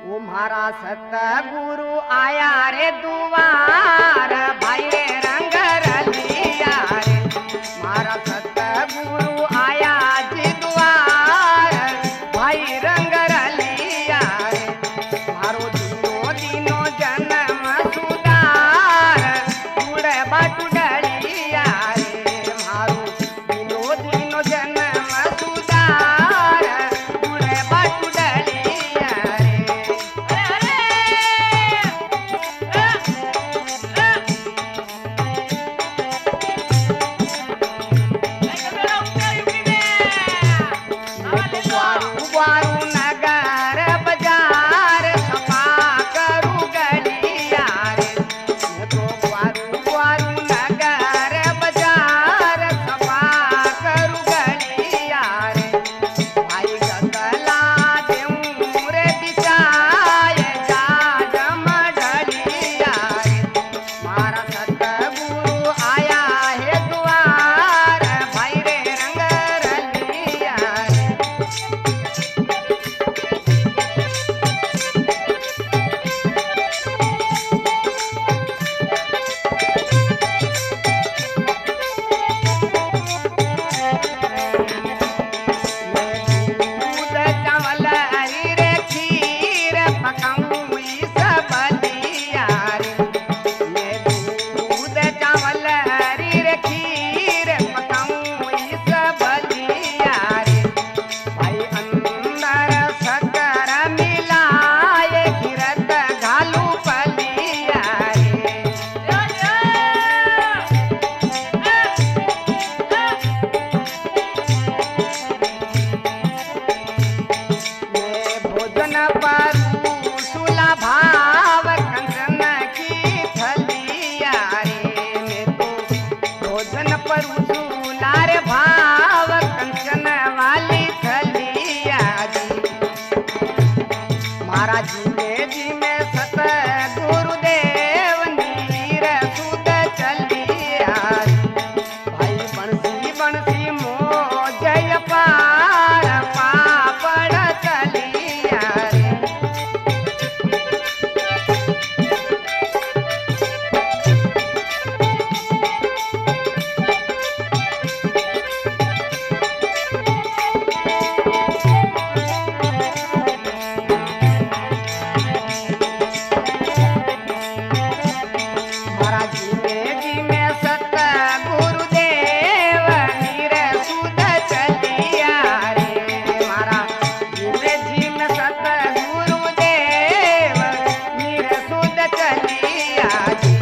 वो म्हारा सतगुरु आया रे दुआर भाई रे रंग रलिया रे म्हारा सतगुरु आया जी दुआर भाई रंग रलिया रे मारो दिनो दिनो जन्म सुधार उड़े बाटू डलिया रे मारो दिनो दिनो जन्म सुधार उड़े बाटू डलिया ग्वारू नगर बाजार सफा करू गलिया रे मैं तो ग्वारू नगर बाजार सफा करू गलिया रे भाई गगला देऊं रे बिचाए जा जम ढलिया रे मारा सतगुरु आया है द्वार भाई रे रंग रलिया रे दूध चावल हरी रे खीर पकाऊं इस बलिया रे मैं दूध चावल हरी रे खीर पकाऊं इस बलिया रे भाई अंदर शक्कर मिलाए खीरत घालू पलिया रे मैं भोजन पर सुला भाव कंचन की थलिया रे मैं तो भोजन पर सुला रे भाव कंचन वाली थलिया जी महाराज जी में सत गुरुदेव नीर सुध चलिया भाई बंसी बंसी मोजय पार पापड़ चलिया रे महाराज जी में सत गुरुदेव नीर सुध चलिया रे महाराज जी में सत गुरुदेव नीर सुध चलिया जी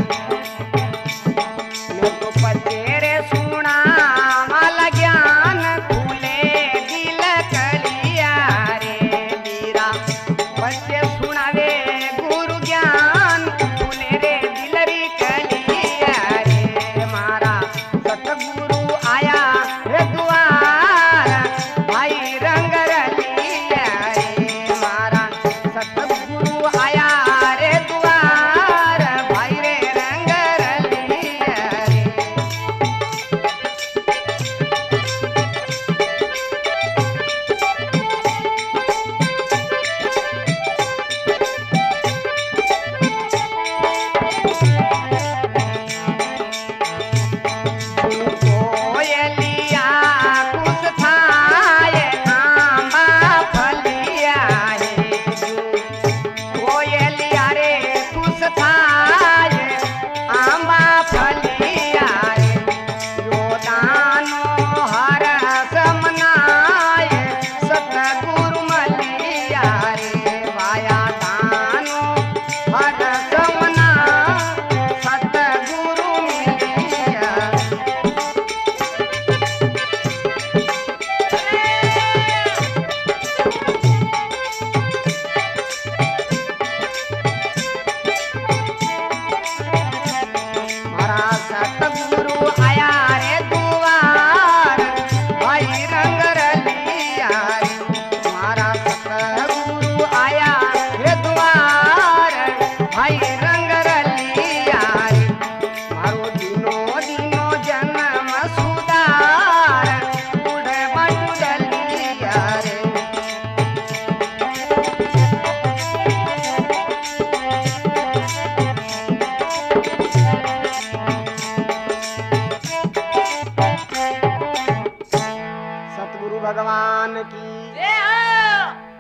मैं तो पचेरे सुना माला ज्ञान खुले दिल कलिया रे मीरा बच्चे सुनावे गुरु ज्ञान खुले रे दिल री कलिया रे मारा सतगुरु आया रे द्वार भाई रंग रलिया रे मारा सतगुरु आया रे द्वार भाई रे रंग रलिया रे सतगुरु भगवान की। जय हो।